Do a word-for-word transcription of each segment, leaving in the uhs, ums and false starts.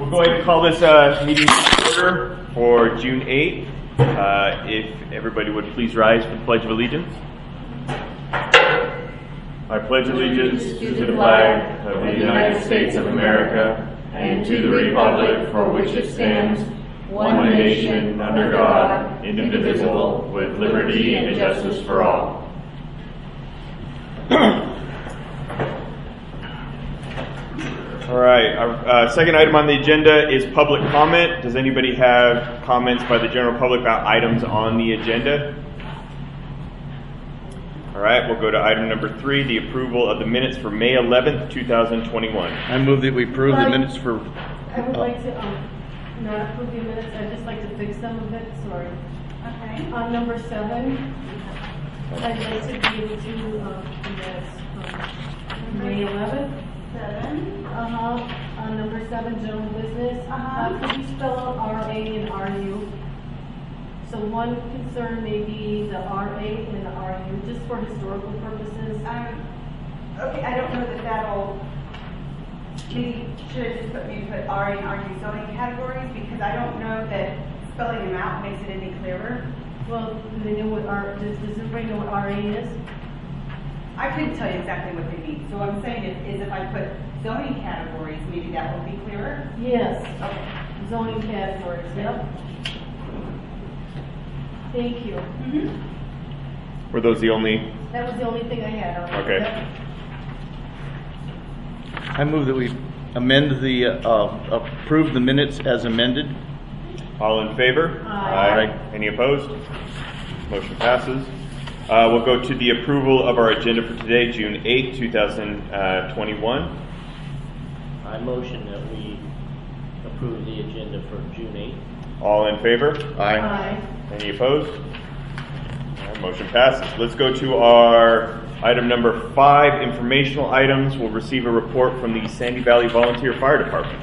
We'll go ahead and call this uh, meeting to order for June eighth. Uh, if everybody would please rise for the Pledge of Allegiance. I pledge allegiance to the flag of the United States of America and to the republic for which it stands, one nation under God, indivisible, with liberty and justice for all. All right, our uh, second item on the agenda is public comment. Does anybody have comments by the general public about items on the agenda? All right, we'll go to item number three, the approval of the minutes for May eleventh, twenty twenty-one. I move that we approve Well, the minutes for... I would uh, like to um, not approve the minutes, I'd just like to fix some of it, sorry. Okay. On number seven, I'd like to be able to, um, yes, um, May eleventh. Seven. Uh-huh, on number seven, general business. Uh-huh. Uh, could you spell out R A and R U? So one concern may be the R A and the R U, just for historical purposes. Um, okay, I don't know that that'll, maybe should I just put, maybe put R and R U zoning categories, because I don't know that spelling them out makes it any clearer. Well, do they know what R, does, does everybody know what R A is? I couldn't tell you exactly what they mean, so what I'm saying is, is if I put zoning categories, maybe that will be clearer. Yes, Okay. zoning categories, yep. Thank you. Mm-hmm. Were those the only? That was the only thing I had on. Okay. Yep. I move that we amend the, uh, approve the minutes as amended. All in favor? Aye. Aye. Any opposed? Motion passes. Uh, we'll go to the approval of our agenda for today, June eighth, twenty twenty-one. I motion that we approve the agenda for June eighth. All in favor? Aye. Aye. Any opposed? All right, motion passes. Let's go to our item number five, informational items. We'll receive a report from the Sandy Valley Volunteer Fire Department.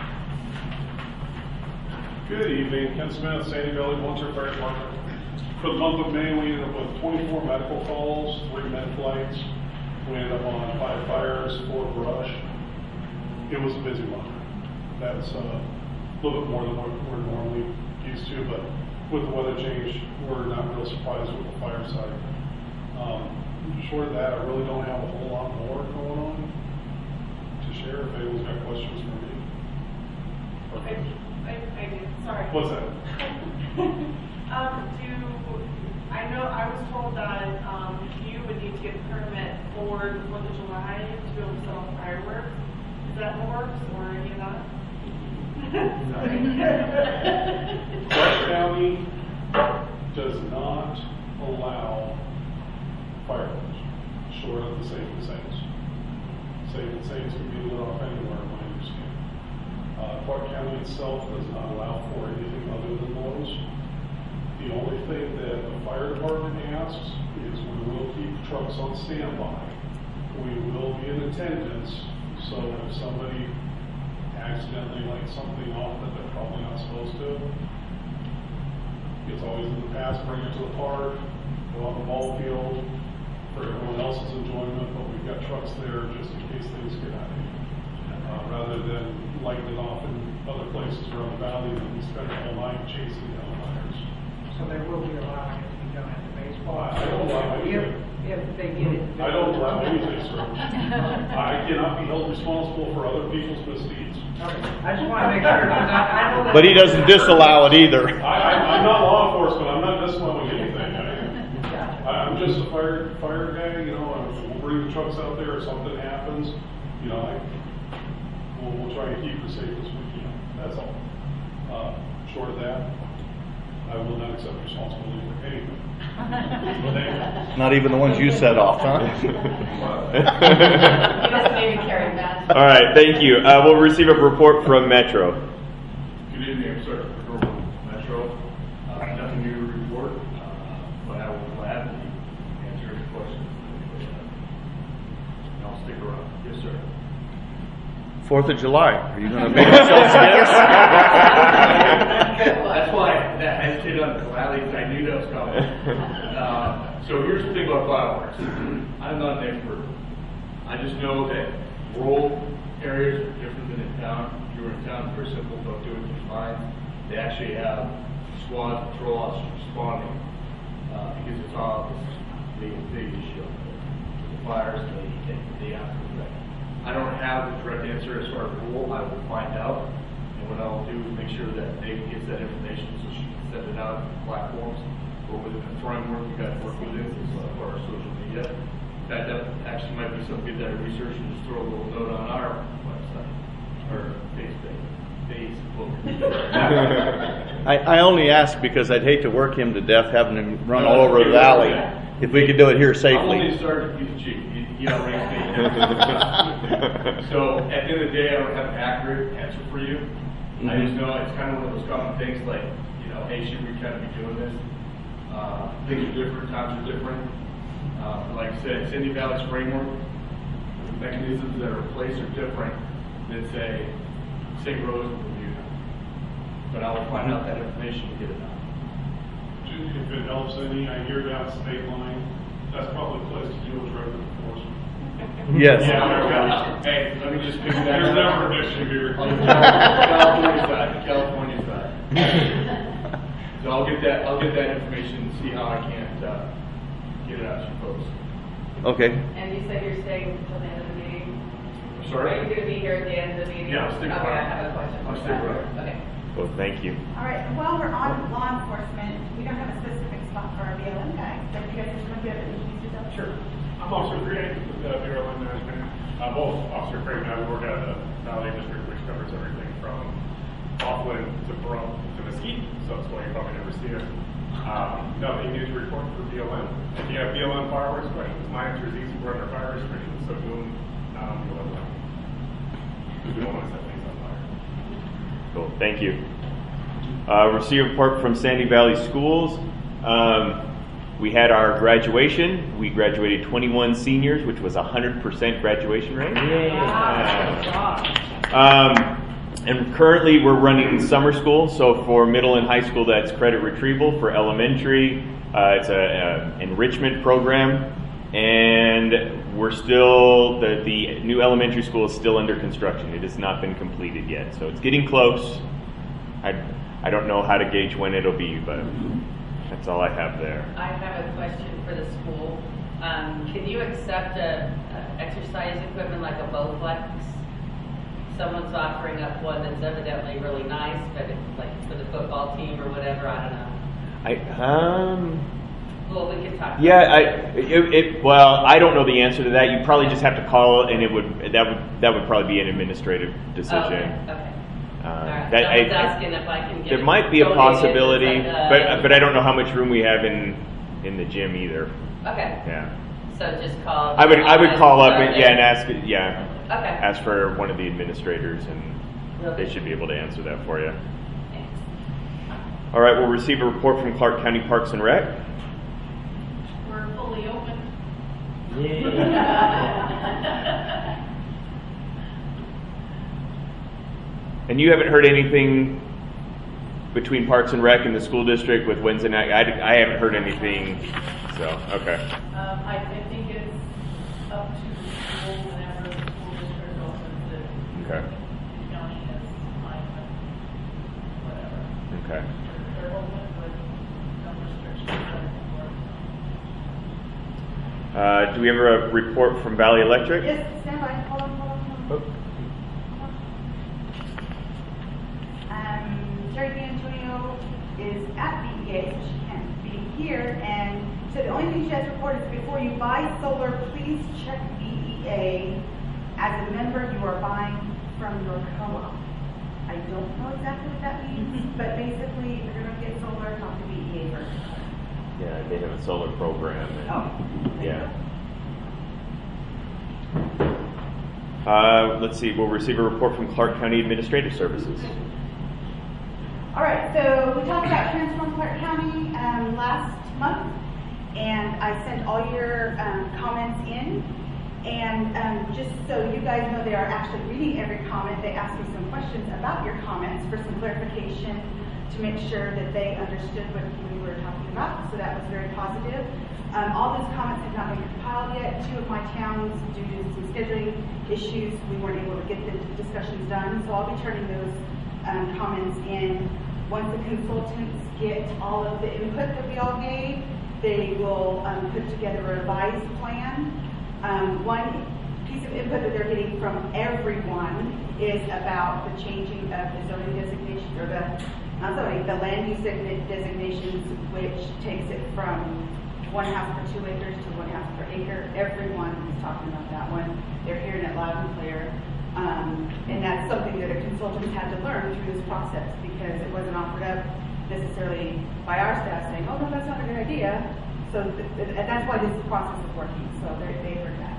Good evening, Ken Smith, Sandy Valley Volunteer Fire Department. For the month of May, we ended up with twenty-four medical calls, three med flights. We ended up on five fires, four brush. It was a busy month. That's uh, a little bit more than what we're normally used to, but with the weather change, we're not real surprised with the fire side. Um, short of that, I really don't have a whole lot more going on to share. If anyone's got questions for me. I, I, I do, sorry. What's that? um, do, I know, I was told that, um, you would need to get a permit for the Fourth of July to be able to sell fireworks. Is that in the works or any of that? Clark County does not allow fireworks short of the Saint and Saints. Saint and Saints can be lit off anywhere, my understanding. Uh, Clark County itself does not allow for anything other than those. The only thing that the fire department asks is we will keep trucks on standby. We will be in attendance, so if somebody accidentally lights something off that they're probably not supposed to, it's always in the past, bring it to the park, go on the ball field for everyone else's enjoyment, but we've got trucks there just in case things get out of hand. Uh, rather than lighting it off in other places around the valley and we spend the whole night chasing down fires. So they will be allowing it to be done at the baseball. I don't allow anything. If, if they get it. I don't allow anything, sir. I cannot be held responsible for other people's misdeeds. I just want to make sure, because I, I know that. But he doesn't disallow it either. I, I, I'm not law enforcement. I'm not disallowing anything. I, I'm just a fire fire guy. You know, I, we'll bring the trucks out there if something happens. You know, I, we'll, we'll try and keep it as safe as we can. That's all. Uh, short of that, I will not accept responsibility for anything. Not even the ones you set off, huh? All right, thank you. Uh, we'll receive a report from Metro. Good evening, sir. Metro. Uh, nothing new to report, uh, but I will gladly answer any questions. And I'll stick around. Yes, sir. Fourth of July. Are you going to make yourself scarce? That's why I hesitated on the gladly, because I knew that was coming. Uh, so here's the thing about fireworks. I'm not an expert. I just know that rural areas are different than in town. we were in town, very simple, don't do it, just fine. They actually have squad patrol officers responding, uh, because it's all, the big issue, the fires, and the, the after effect. I don't have the direct answer as far as rule, I will find out, and what I'll do is make sure that Dave gets that information so she can send it out to platforms, or within the framework you guys work within, as far as social media. That, that actually might be some good data research, and just throw a little note on our website, or Facebook, Facebook. I, I only ask because I'd hate to work him to death having him run all over the valley. If we could do it here I'm only safely. a sergeant, he's a chief, he, he outranks me. So, at the end of the day, I don't have an accurate answer for you. I just know it's kind of one of those common things like, you know, hey, should we kind of be doing this? Uh, things are different, times are different. Uh, like I said, Cindy Valley's framework, the mechanisms that are in place are different than, say, Saint Rose and Bermuda. But I will find out that information and get it out. If it helps any, I hear down state line, that's probably close to Jules Road enforcement. Yes. Yeah, hey, let me just pick that There's up. never an issue here. On the California side, the California side. So I'll get that, I'll get that information and see how I can, uh, get it out to you folks. Okay. And you said you're staying until the end of the meeting? I'm Are sorry? you going to be here at the end of the meeting? Yeah, I'll stick Okay, around. I have a question. I'll stick around. Okay. Well, thank you. All right, and while we're on law enforcement, we don't have a specific spot for our B L M guys, but you guys just want to give it an easy stuff? Sure. I'm Officer Green with the Bureau of Land Management. Uh, both Officer Craig and I work out of the Valley District, which covers everything from Laughlin to Pahrump to Mesquite, so that's why you probably never see us. Um, nothing new to report for B L M. If you have B L M fireworks questions, my answer is easy. We're under fire restrictions, so boom, um, you'll have one. We don't want to set things on fire. Cool, thank you. Uh, received a report from Sandy Valley Schools. Um, we had our graduation. We graduated twenty-one seniors, which was a one hundred percent graduation rate. Uh, um, and currently we're running summer school. So for middle and high school, that's credit retrieval. For elementary, uh, it's an enrichment program. And we're still, the, the new elementary school is still under construction. It has not been completed yet. So it's getting close. I, I don't know how to gauge when it'll be, but that's all I have there. I have a question for the school. Um, can you accept a, a exercise equipment like a Bowflex? Someone's offering up one that's evidently really nice, but it's like for the football team or whatever. I don't know. I um. Well, we can talk. Yeah, about I it. it, it well, I don't know the answer to that. You probably just have to call, and it would that would that would probably be an administrative decision. Oh, okay. Okay. Uh, All right. that, So I was I- asking if I can get there it might be a donated. possibility, It's like, uh, but but I don't know how much room we have in in the gym either. Okay. Yeah, So just call. I would I would call up and Okay. yeah and ask yeah Okay. ask for one of the administrators, and Okay. they should be able to answer that for you. All right, we'll receive a report from Clark County Parks and Rec. We're fully open. And you haven't heard anything between Parks and Rec and the school district with Wednesday night? I, I haven't heard anything, so, okay. Um, I, I think it's up to the school whenever the school district opens it. Okay. The county has fine with whatever. Okay. They're open with no restrictions. Uh, do we have a report from Valley Electric? Yes, stand by, hold on, hold on, hold on. Um, Terry D'Antonio is at B E A, so she can't be here, and so the only thing she has to report is before you buy solar, please check B E A. As a member, you are buying from your co-op. I don't know exactly what that means, but basically, if you're gonna get solar, talk to B E A first. Yeah, they have a solar program. And, Oh. yeah. Uh, let's see, we'll receive a report from Clark County Administrative Services. All right, so we talked about Transform Clark County um, last month, and I sent all your um, comments in. And um, just so you guys know, they are actually reading every comment. They asked me some questions about your comments for some clarification to make sure that they understood what we were talking about, so that was very positive. Um, all those comments have not been compiled yet. Two of my towns, due to some scheduling issues, we weren't able to get the discussions done, so I'll be turning those um, comments in. Once the consultants get all of the input that we all gave, they will um, put together a revised plan. Um, one piece of input that they're getting from everyone is about the changing of the zoning designation, or the, not zoning, the land use designations, which takes it from one house per two acres to one house per acre. Everyone is talking about that one. They're hearing it loud and clear. Um, and that's something that a consultant had to learn through this process, because it wasn't offered up necessarily by our staff saying, oh no, that's not a good idea. So th th and that's why this process is working. So they they heard that.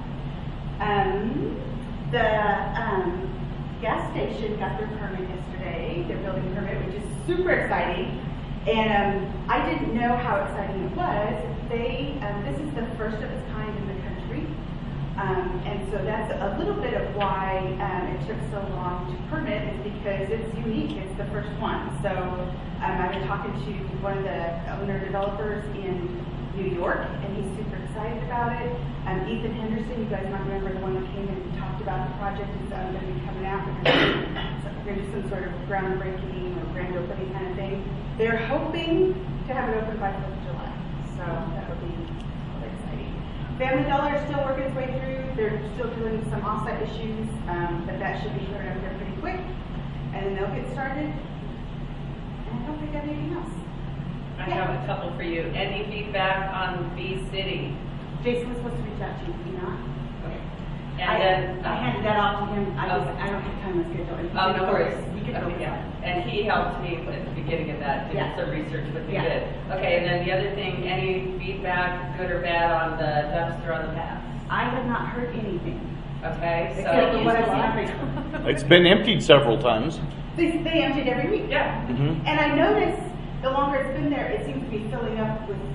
Um, the um, gas station got their permit yesterday, their building permit, which is super exciting. And um, I didn't know how exciting it was. They um, this is the first of its kind in the country. Um, and so that's a little bit of why um, it took so long to permit, is because it's unique. It's the first one. So um, I've been talking to one of the owner developers in New York, and he's super excited about it. Um, Ethan Henderson, you guys might remember the one that came and talked about the project, is um, going to be coming out. We're going to do some sort of groundbreaking or grand opening kind of thing. They're hoping to have it open by fourth of July. So that would be exciting. Family Dollar is still working its way through. They're still doing some offsite issues, um, but that should be cleared up here pretty quick. And then they'll get started. And I don't think I have anything else. I Yeah. have a couple for you. Any feedback on Bee City? Jason was supposed to reach out to you, you know? Okay. And I, then I handed that off to him. I just, Okay. I don't have time to schedule it. Oh, no worries. You can Okay, focus yeah. on it. And he helped me at the beginning of that, did Yeah. some research with me. Yeah. Good. Okay, and then the other thing, any feedback, good or bad, on the dumpster on the path? I have not heard anything. Okay, so. Except for what I've seen on Facebook. It's been emptied several times. They, they emptied every week. Yeah. Mm-hmm. And I noticed the longer it's been there, it seems to be filling up with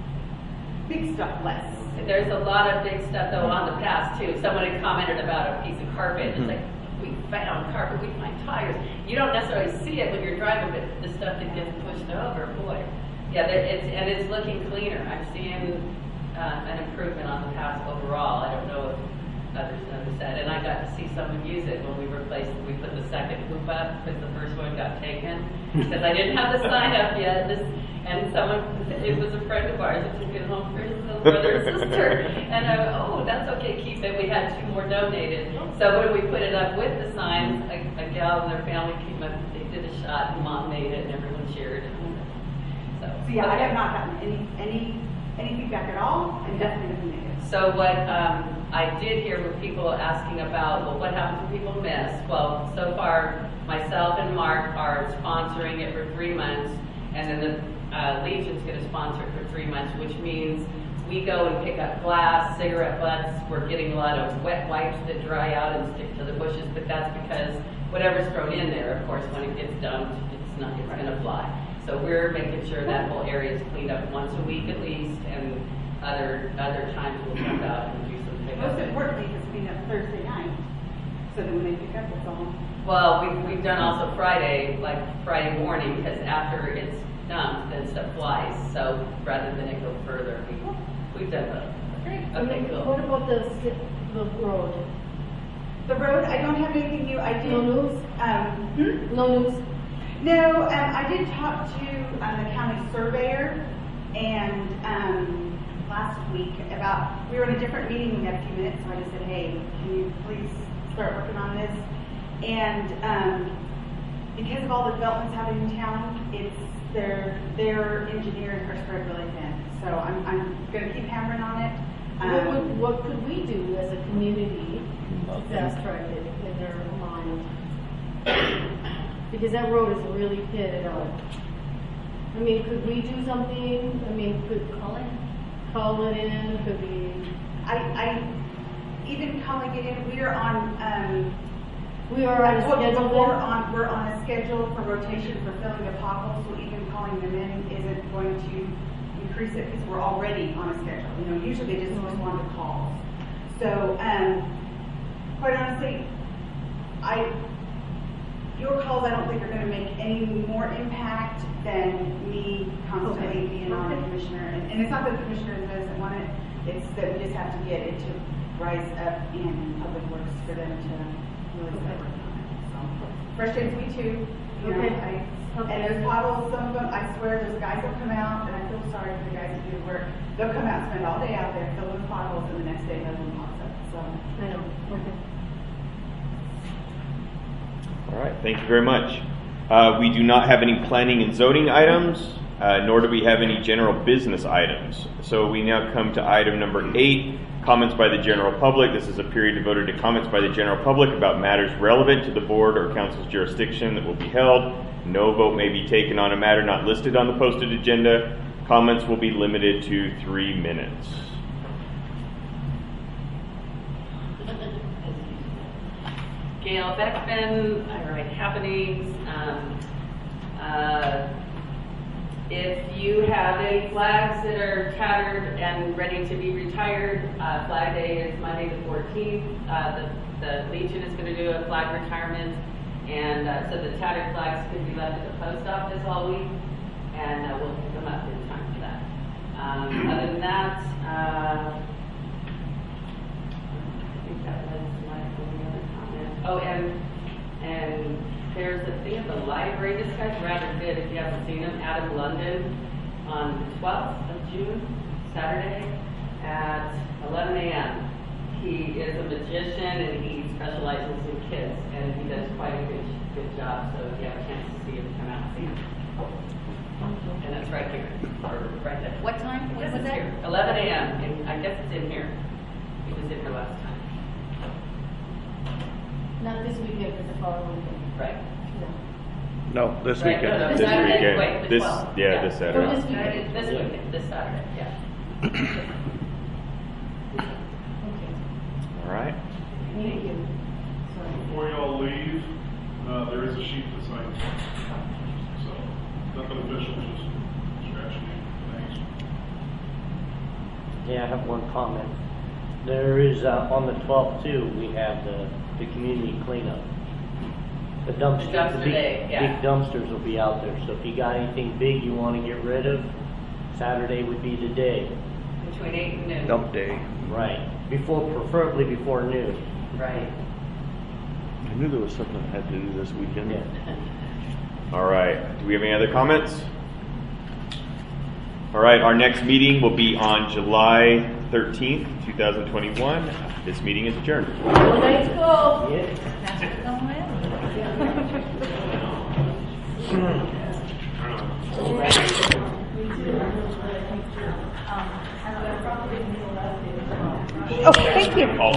big stuff less. There's a lot of big stuff though on the path too. Someone had commented about a piece of carpet. It's Mhm. like, we found carpet, we find tires. You don't necessarily see it when you're driving, but the stuff that gets pushed over, boy. Yeah, there- it's, and it's looking cleaner. I'm seeing uh, an improvement on the path overall. I don't know if others noticed that. And I got to see someone use it when we replaced, we put the second hoop up because the first one got taken. Because I didn't have the sign up yet. This, and someone, it was a friend of ours that took it home for his little brother and sister. And I went, oh, that's okay, keep it. We had two more donated. So when we put it up with the signs, a, a gal and their family came up, they did a shot, and mom made it, and everyone cheered. So, So yeah, I okay. have not gotten any, any, any feedback at all, and definitely nothing negative. So what um, I did hear were people asking about, well, what happens when people miss? Well, so far, myself and Mark are sponsoring it for three months, and then the uh, Legion's going to sponsor it for three months, which means we go and pick up glass, cigarette butts. We're getting a lot of wet wipes that dry out and stick to the bushes, but that's because whatever's thrown in there, of course, when it gets dumped, it's not it's going to fly. So we're making sure that whole area is cleaned up once a week at least, and other other times we'll come out and do some pickup. Most importantly, it's cleaned up Thursday night, so that when they pick up, it's all. Well, we've, we've done also Friday, like Friday morning, because after it's dumped, then stuff flies. So rather than it go further, we, we've done both. Great. Okay, What cool. about the, sk- the road? The road, I don't have anything new. I did. No news? Um, hmm? No news? No, um, I did talk to um, the county surveyor, and um, last week about, we were in a different meeting, we had a few minutes, so I just said, hey, can you please start working on this? And um, because of all the developments happening in town, it's, their, their engineers are spread really thin. So I'm, I'm gonna keep hammering on it. What, Um, would, what could we do as a community to fast track it in their mind? Because that road is really pitted out. I mean, could we do something? I mean, could call it, call it in? Could we? I, I, even calling it in, we are on, um, We are on I a told you schedule. before, then? on, we're on a schedule for rotation for filling the potholes, so even calling them in isn't going to increase it because we're already on a schedule. You know, usually they just respond to calls. So, um, quite honestly, I, your calls I don't think are going to make any more impact than me constantly Okay. being on the Okay. commissioner. And, and it's not that the commissioner doesn't want it, it's that we just have to get it to rise up in public works for them to really start working on it. So, frustrates me too, you know, Okay. I, Okay. and there's potholes, some of them, I swear, those guys will come out, and I feel sorry for the guys who do the work. They'll come out, spend all day out there, filling the potholes, and the next day another one pops up, so. I know, okay. All right, thank you very much. Uh, we do not have any planning and zoning items, uh, nor do we have any general business items. So we now come to item number eight, comments by the general public. This is a period devoted to comments by the general public about matters relevant to the board or council's jurisdiction that will be held. No vote may be taken on a matter not listed on the posted agenda. Comments will be limited to three minutes. Gail Beckman, I write happenings. Um, uh, if you have any flags that are tattered and ready to be retired, uh, Flag Day is Monday the fourteenth. Uh, the, the Legion is going to do a flag retirement, and uh, so the tattered flags can be left at the post office all week, and uh, we'll pick them up in time for that. Um, other than that, uh, I think that was my only other comment. Oh, and, and there's a thing at the library, this guy's rather good if you haven't seen him, Adam London, on the twelfth of June, Saturday, at eleven a m He is a magician and he specializes in kids, and he does quite a good, good job, so if you have a chance to see him, come out and see him. And that's right here, or right there. What time? What was it? eleven a m, and I guess it's in here. It was in here last time. Not this weekend, but the following weekend. Right. No. No, this Right, weekend. no, no, This Saturday, weekend. wait, the This- twelfth. yeah, this Saturday. Oh, this weekend. This weekend, this Saturday, yeah. Okay. All right. Thank you. Sorry. Before y'all leave, uh, there is a sheet to sign. So, nothing official, just scratching in. Thanks. Yeah, I have one comment. There is, uh, on the twelfth too, we have the, the community cleanup. The dumpster, The dumpster the big, day, yeah. big dumpsters will be out there, so if you got anything big you wanna get rid of, Saturday would be the day. Between eight and noon. Dump day. Right. Before, preferably before noon. Right. I knew there was something that had to do this weekend. Yeah. All right. Do we have any other comments? All right. Our next meeting will be on July thirteenth, twenty twenty-one. This meeting is adjourned. Let's go. Yeah. Oh, thank you.